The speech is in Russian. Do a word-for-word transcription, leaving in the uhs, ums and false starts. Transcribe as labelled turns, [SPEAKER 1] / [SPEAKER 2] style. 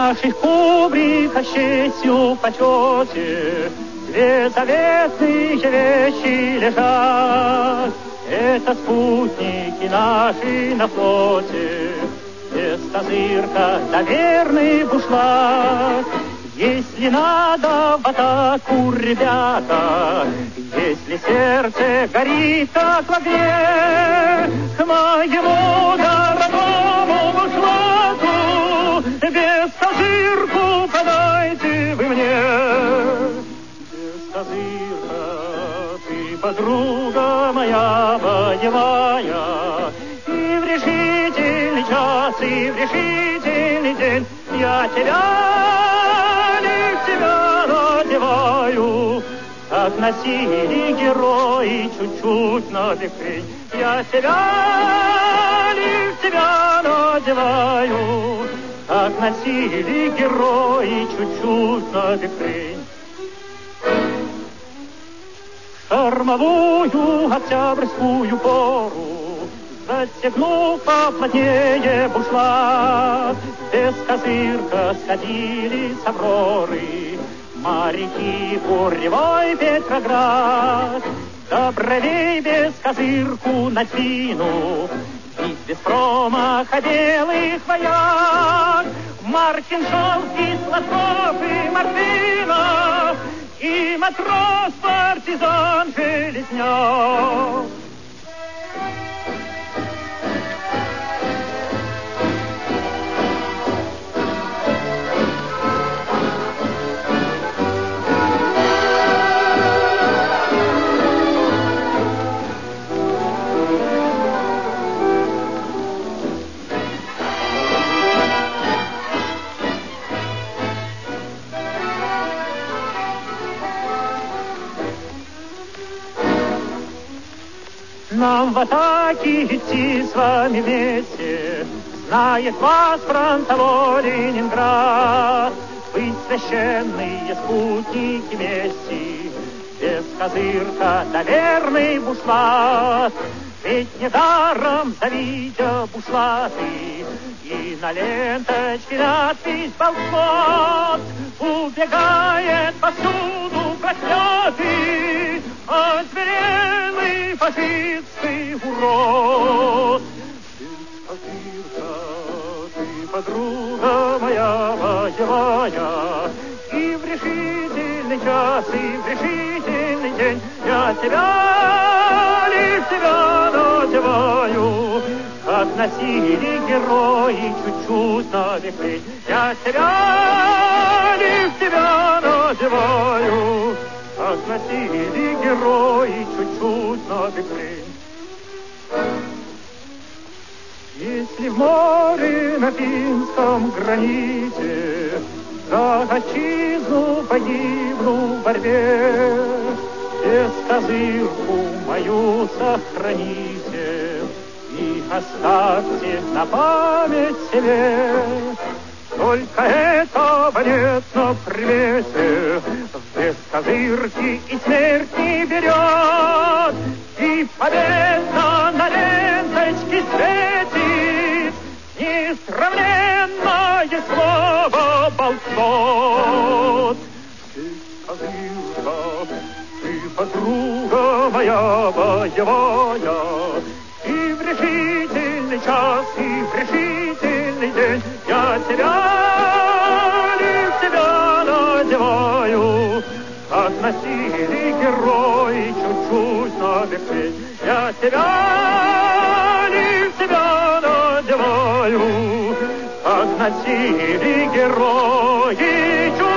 [SPEAKER 1] наших кубриках с честью в почете две заветные вещи лежат. Это спутники наши на флоте, без козырка да верный бушлат. Если надо в атаку, ребята, если сердце горит, как в огне, к моему дорогому бушлату без козырку подайте вы мне. Без козырка ты, подруга моя боевая, и в решительный час, и в решительный день я тебя как носили герои чуть-чуть на бекрень. Я тебя, лишь тебя надеваю, как носили герои чуть-чуть на бекрень. Штормовую октябрьскую пору, застегнув поплотнее бушлат, без козырка сходили с Авроры моряки буревой Петроград. До бровей без козырку на спину, бить без промаха белых вояк, Маркиншалский, Сладков и Мартынов, и матрос-партизан Железняк. Нам в атаке идти с вами вместе, знает вас фронтовой Ленинград. Вы священные спутники мести, без козырка да верный бушлат. Ведь недаром, завидя бушлаты, и на ленточке надпись «Болтфлот», убегает повсюду проклятый, озверелый фашистский урод. Без козырка ты, подруга моя боевая, и в решительный час, и в решительный день я тебя, лишь тебя надеваю, как носили герои чуть-чуть на бекрень. Я тебя, лишь тебя надеваю, как носили герои чуть-чуть на бекрень. Если в море на финском граните за отчизну погибну в борьбе, без козырку мою сохраните и оставьте на память себе. Только этого нет на примете, без козырки и смерть не берет, и победа на ленточке светит несравненное слово «Болтфлот». Без козырка ты, подруга моя боевая, и в решительный час, и в решительный день я тебя, лишь тебя надеваю, как носили герои чуть-чуть на бекрень. Я тебя, лишь тебя надеваю, как носили герои чуть-чуть